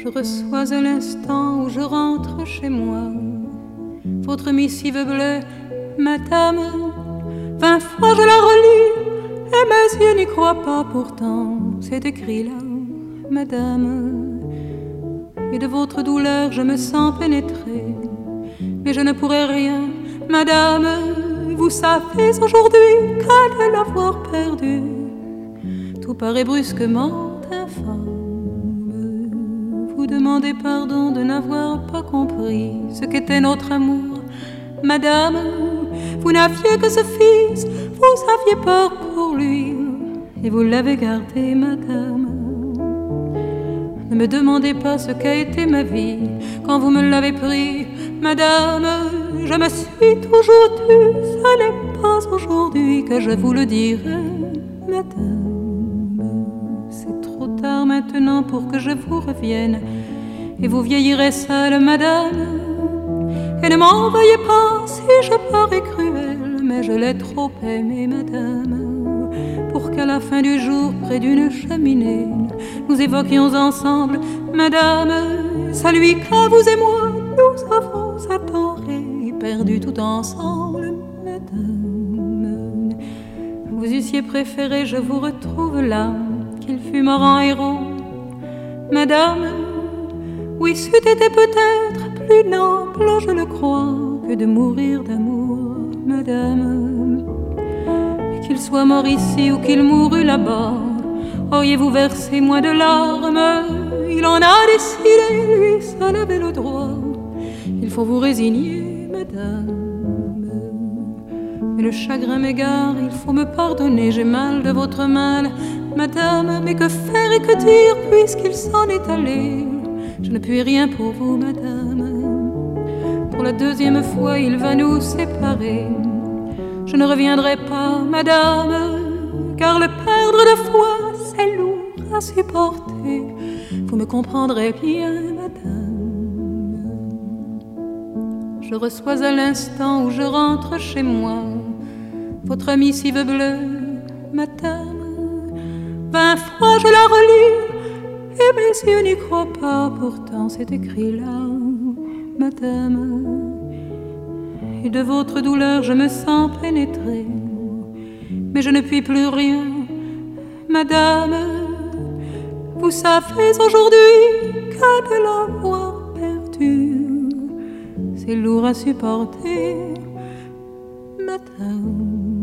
Je reçois à l'instant où je rentre chez moi votre missive bleue, madame. 20 fois je la relis et mes yeux n'y croient pas. Pourtant c'est écrit là, madame. Et de votre douleur je me sens pénétrée, mais je ne pourrai rien, madame. Vous savez aujourd'hui qu'à de l'avoir perdu, tout paraît brusquement infâme. Vous demandez pardon de n'avoir pas compris ce qu'était notre amour, madame. Vous n'aviez que ce fils, vous aviez peur pour lui, et vous l'avez gardé, madame. Ne me demandez pas ce qu'a été ma vie quand vous me l'avez pris, madame. Je me suis toujours tue, ce n'est pas aujourd'hui que je vous le dirai, madame. C'est trop tard maintenant pour que je vous revienne, et vous vieillirez seule, madame. Et ne m'en veuillez pas si je parais cruelle, mais je l'ai trop aimé, madame, pour qu'à la fin du jour, près d'une cheminée, nous évoquions ensemble, madame, celui qu'à vous et moi, nous avons adoré, perdu tout ensemble, madame. Vous eussiez préféré, je vous retrouve là, qu'il fût mort en héros, madame. Oui, c'eût été peut-être plus noble, je le crois, que de mourir d'amour, madame. Et qu'il soit mort ici ou qu'il mourût là-bas, auriez-vous versé moins de larmes? Il en a décidé, lui seul avait le droit. Il faut vous résigner, madame. Mais le chagrin m'égare, il faut me pardonner, j'ai mal de votre mal, madame. Mais que faire et que dire puisqu'il s'en est allé? Je ne puis rien pour vous, madame. Pour la deuxième fois, il va nous séparer. Je ne reviendrai pas, madame, car le perdre de fois, c'est lourd à supporter. Vous me comprendrez bien, madame. Je reçois à l'instant où je rentre chez moi votre missive bleue, madame. 20 fois je la relis et mes yeux n'y croient pas. Pourtant c'est écrit là, madame. Et de votre douleur je me sens pénétrée, mais je ne puis plus rien, madame. Vous savez aujourd'hui qu'à de l'avoir perdu, c'est lourd à supporter, madame.